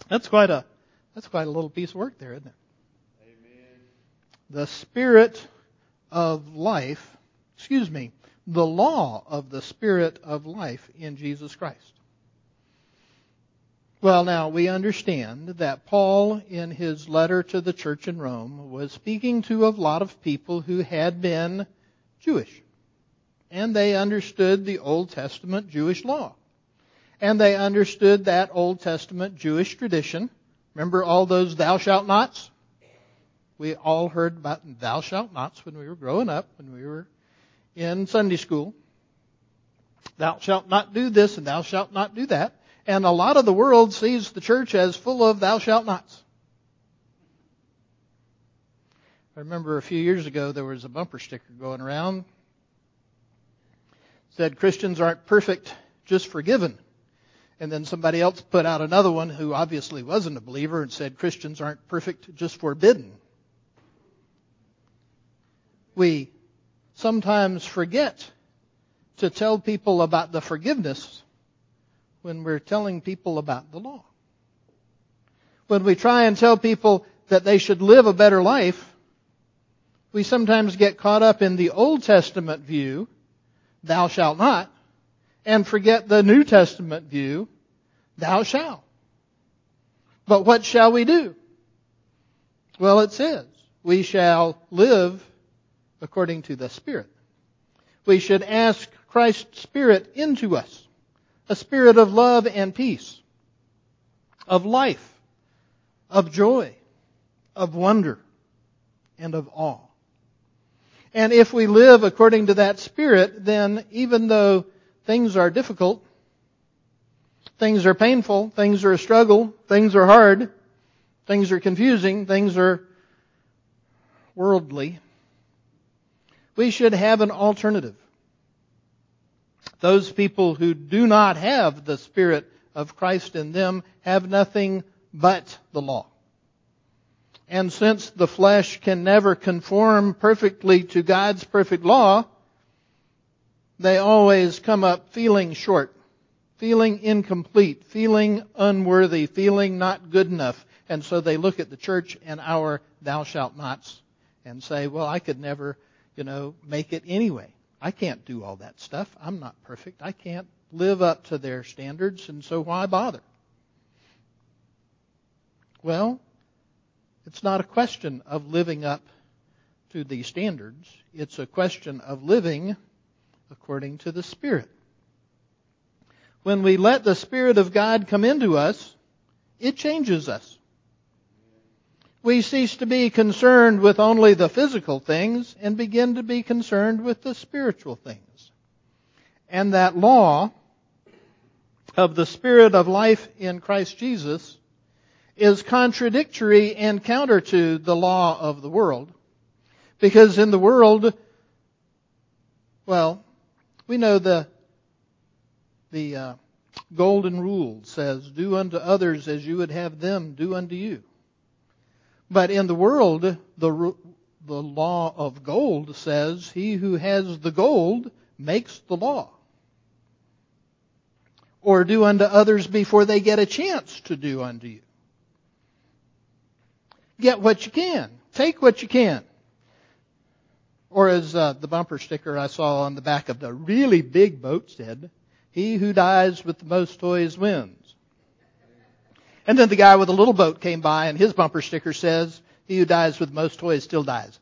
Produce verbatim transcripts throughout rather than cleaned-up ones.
That's quite a that's quite a little piece of work there, isn't it? Amen. The Spirit of life, excuse me, the law of the Spirit of life in Jesus Christ. Well, now, we understand that Paul, in his letter to the church in Rome, was speaking to a lot of people who had been Jewish. And they understood the Old Testament Jewish law. And they understood that Old Testament Jewish tradition. Remember all those thou shalt nots? We all heard about thou shalt nots when we were growing up, when we were in Sunday school. Thou shalt not do this and thou shalt not do that. And a lot of the world sees the church as full of thou shalt nots. I remember a few years ago there was a bumper sticker going around. It said Christians aren't perfect, just forgiven. And then somebody else put out another one who obviously wasn't a believer and said Christians aren't perfect, just forbidden. We sometimes forget to tell people about the forgiveness when we're telling people about the law. When we try and tell people that they should live a better life, we sometimes get caught up in the Old Testament view, thou shalt not, and forget the New Testament view, thou shalt. But what shall we do? Well, it says, we shall live according to the Spirit. We should ask Christ's Spirit into us. A spirit of love and peace, of life, of joy, of wonder, and of awe. And if we live according to that Spirit, then even though things are difficult, things are painful, things are a struggle, things are hard, things are confusing, things are worldly, we should have an alternative. Those people who do not have the Spirit of Christ in them have nothing but the law. And since the flesh can never conform perfectly to God's perfect law, they always come up feeling short, feeling incomplete, feeling unworthy, feeling not good enough. And so they look at the church and our thou shalt nots and say, well, I could never, you know, make it anyway. I can't do all that stuff. I'm not perfect. I can't live up to their standards, and so why bother? Well, it's not a question of living up to the standards. It's a question of living according to the Spirit. When we let the Spirit of God come into us, it changes us. We cease to be concerned with only the physical things and begin to be concerned with the spiritual things. And that law of the Spirit of life in Christ Jesus is contradictory and counter to the law of the world. Because in the world, well, we know the, the uh, golden rule says, do unto others as you would have them do unto you. But in the world, the, the law of gold says, he who has the gold makes the law. Or do unto others before they get a chance to do unto you. Get what you can. Take what you can. Or as uh, the bumper sticker I saw on the back of the really big boat said, he who dies with the most toys wins. And then the guy with the little boat came by and his bumper sticker says, he who dies with the most toys still dies.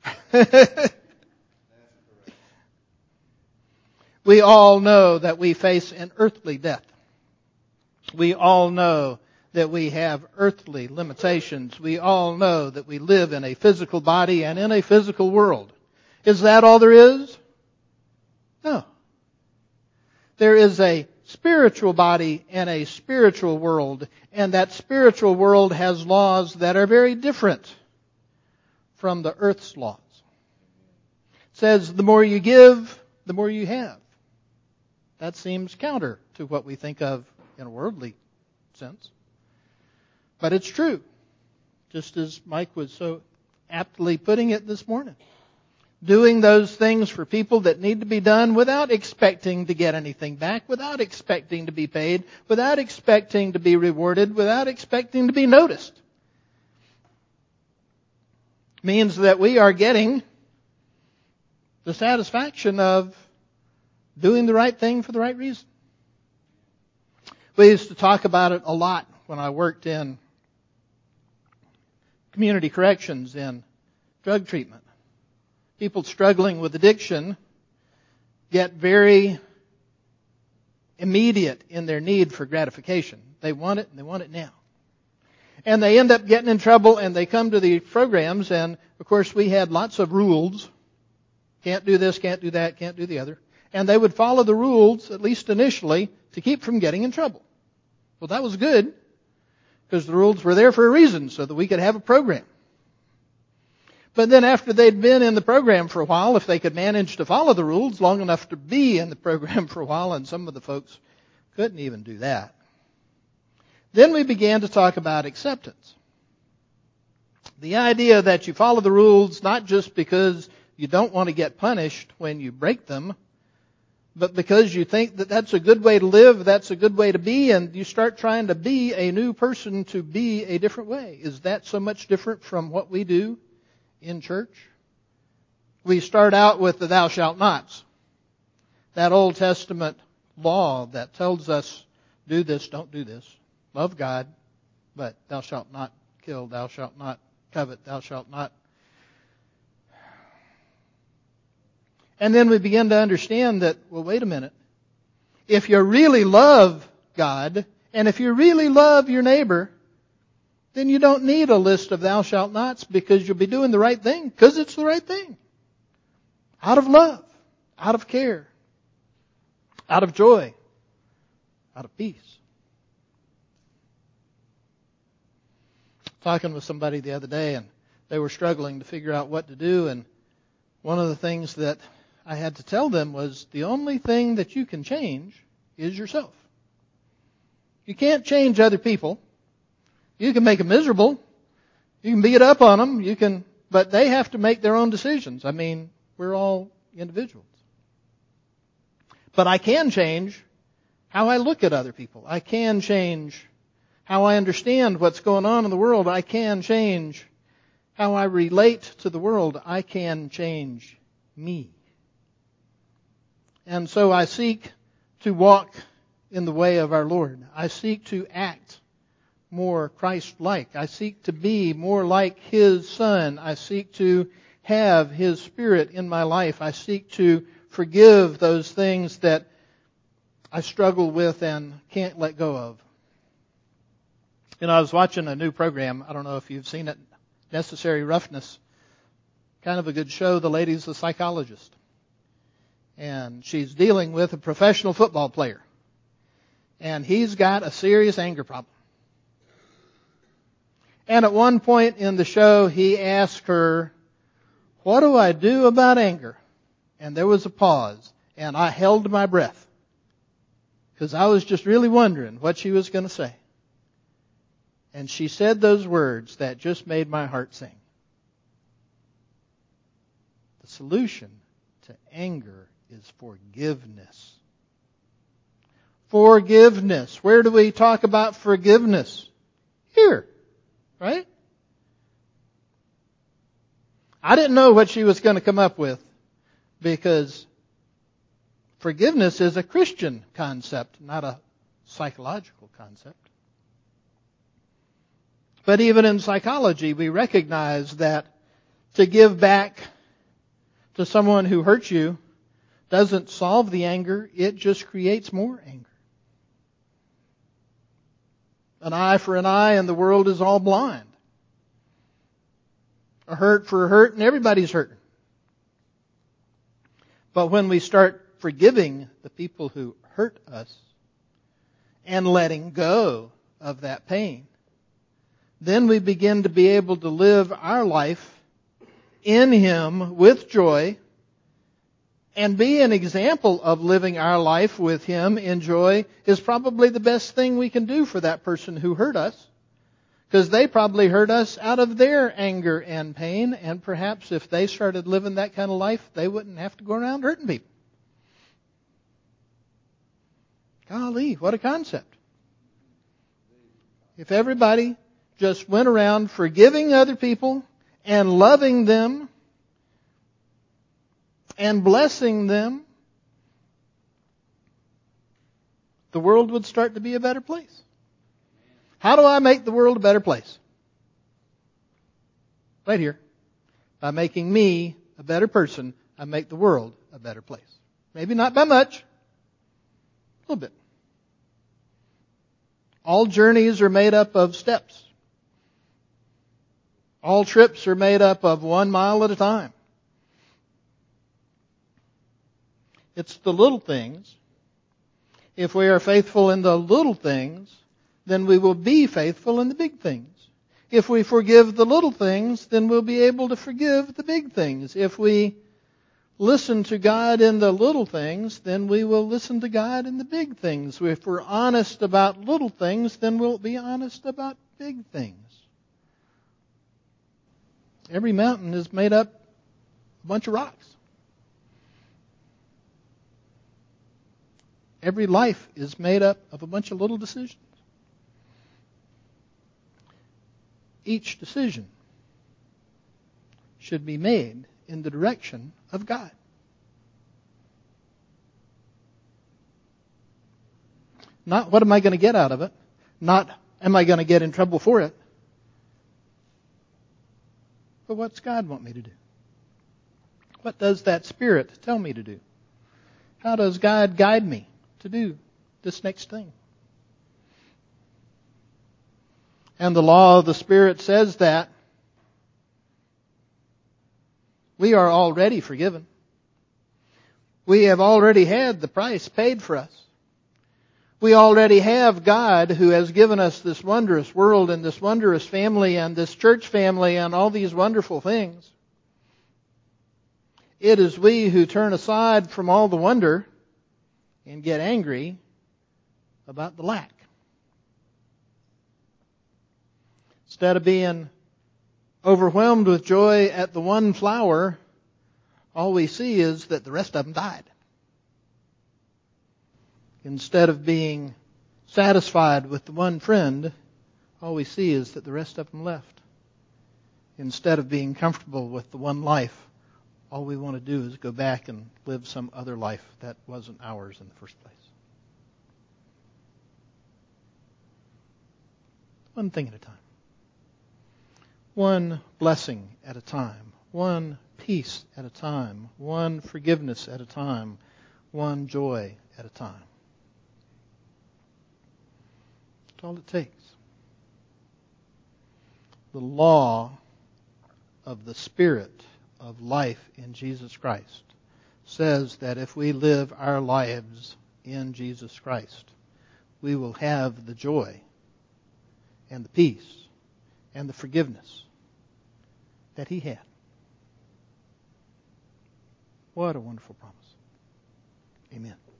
We all know that we face an earthly death. We all know that we have earthly limitations. We all know that we live in a physical body and in a physical world. Is that all there is? No. There is a spiritual body and a spiritual world, and that spiritual world has laws that are very different from the earth's laws. It says the more you give, the more you have. That seems counter to what we think of in a worldly sense. But it's true, just as Mike was so aptly putting it this morning. doing those things for people that need to be done without expecting to get anything back, without expecting to be paid, without expecting to be rewarded, without expecting to be noticed. Means that we are getting the satisfaction of doing the right thing for the right reason. We used to talk about it a lot when I worked in community corrections in drug treatment. People struggling with addiction get very immediate in their need for gratification. They want it and they want it now. And they end up getting in trouble and they come to the programs and, of course, we had lots of rules. Can't do this, can't do that, can't do the other. And they would follow the rules, at least initially, to keep from getting in trouble. Well, that was good because the rules were there for a reason so that we could have a program. But then after they'd been in the program for a while, if they could manage to follow the rules long enough to be in the program for a while, and some of the folks couldn't even do that, then we began to talk about acceptance. The idea that you follow the rules not just because you don't want to get punished when you break them, but because you think that that's a good way to live, that's a good way to be, and you start trying to be a new person to be a different way. Is that so much different from what we do in church? We start out with the thou shalt nots. That Old Testament law that tells us do this, don't do this. Love God, but thou shalt not kill, thou shalt not covet, thou shalt not. And then we begin to understand that, well, wait a minute. If you really love God, and if you really love your neighbor, then you don't need a list of thou shalt nots because you'll be doing the right thing because it's the right thing. Out of love, out of care, out of joy, out of peace. Talking with somebody the other day and they were struggling to figure out what to do, and one of the things that I had to tell them was the only thing that you can change is yourself. You can't change other people. You can make them miserable. You can beat up on them. You can, but they have to make their own decisions. I mean, we're all individuals. But I can change how I look at other people. I can change how I understand what's going on in the world. I can change how I relate to the world. I can change me. And so I seek to walk in the way of our Lord. I seek to act more Christ-like. I seek to be more like His Son. I seek to have His Spirit in my life. I seek to forgive those things that I struggle with and can't let go of. You know, I was watching a new program. I don't know if you've seen it. Necessary Roughness. Kind of a good show. The lady's a psychologist. And she's dealing with a professional football player. And he's got a serious anger problem. And at one point in the show, he asked her, what do I do about anger? And there was a pause. And I held my breath. Because I was just really wondering what she was going to say. And she said those words that just made my heart sing. The solution to anger is forgiveness. Forgiveness. Where do we talk about forgiveness? Here. Right? I didn't know what she was going to come up with because forgiveness is a Christian concept, not a psychological concept. But even in psychology, we recognize that to give back to someone who hurts you doesn't solve the anger, it just creates more anger. An eye for an eye and the world is all blind. A hurt for a hurt and everybody's hurting. But when we start forgiving the people who hurt us and letting go of that pain, then we begin to be able to live our life in Him with joy and be an example of living our life with Him in joy is probably the best thing we can do for that person who hurt us. Because they probably hurt us out of their anger and pain, and perhaps if they started living that kind of life, they wouldn't have to go around hurting people. Golly, what a concept. If everybody just went around forgiving other people and loving them and blessing them, the world would start to be a better place. How do I make the world a better place? Right here. By making me a better person, I make the world a better place. Maybe not by much. A little bit. All journeys are made up of steps. All trips are made up of one mile at a time. It's the little things. If we are faithful in the little things, then we will be faithful in the big things. If we forgive the little things, then we'll be able to forgive the big things. If we listen to God in the little things, then we will listen to God in the big things. If we're honest about little things, then we'll be honest about big things. Every mountain is made up of a bunch of rocks. Every life is made up of a bunch of little decisions. Each decision should be made in the direction of God. Not what am I going to get out of it? Not am I going to get in trouble for it? But what's God want me to do? What does that Spirit tell me to do? How does God guide me to do this next thing? And the law of the Spirit says that we are already forgiven. We have already had the price paid for us. We already have God who has given us this wondrous world and this wondrous family and this church family and all these wonderful things. It is we who turn aside from all the wonder and get angry about the lack. Instead of being overwhelmed with joy at the one flower, all we see is that the rest of them died. Instead of being satisfied with the one friend, all we see is that the rest of them left. Instead of being comfortable with the one life, all we want to do is go back and live some other life that wasn't ours in the first place. One thing at a time. One blessing at a time. One peace at a time. One forgiveness at a time. One joy at a time. That's all it takes. The law of the Spirit of life in Jesus Christ says that if we live our lives in Jesus Christ, we will have the joy and the peace and the forgiveness that He had. What a wonderful promise. Amen.